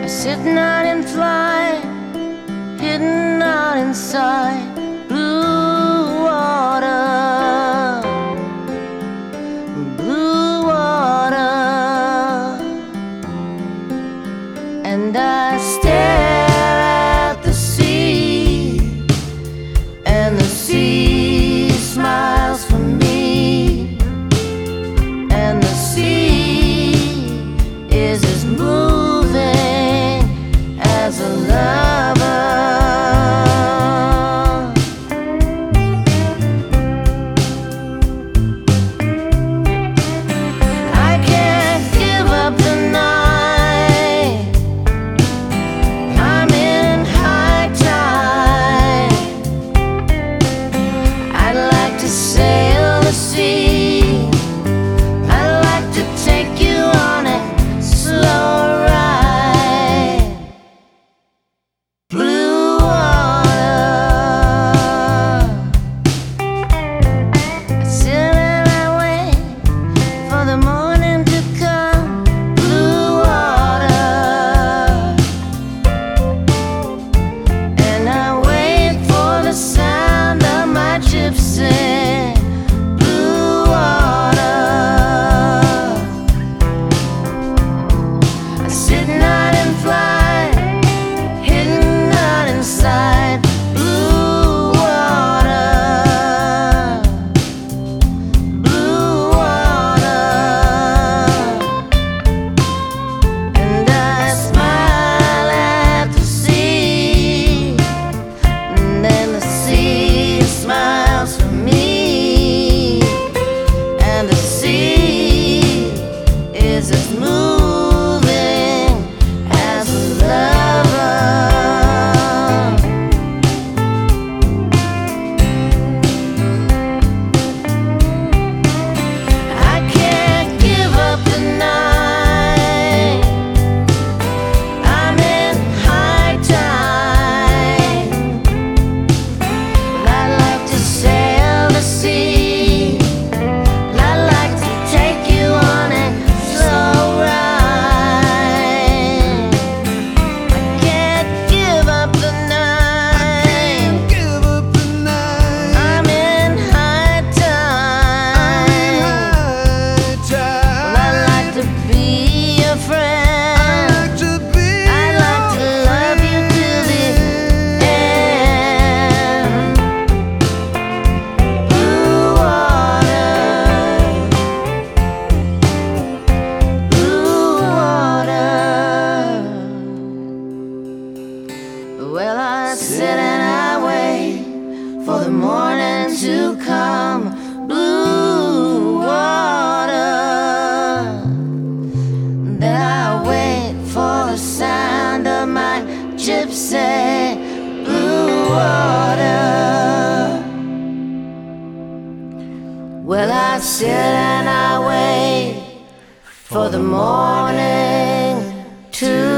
Sitting out in flight, hidden out inside blue water, blue water. And I stare at the sea, and the sea smiles for me, and the sea is as moving as a lover. I can't give up the night, I'm in high tide. I'd like to sail the sea, I'd like to take you on a slow ride. Blue water, I sit and I wait for the morning to come. Blue water, and I wait for the sound of my gypsy. Blue water, I sit not and fly, hidden out inside blue water, blue water. And I smile at the sea, and then the sea smiles for me, and the sea is as moving as a lover. I can't give up the night, I'm in high tide. I'd like to sail the sea, I'd like to take you on a slow ride. I can't give up the night, Give up the night. I'm in high tide. I'd like to be your friend, I'd like to love you till the end. Blue water, blue water. Well, I sit and I wait for the morning to come. Blue water, then I wait for the sound of my gypsy. Blue water. Well, I sit and I wait for the morning to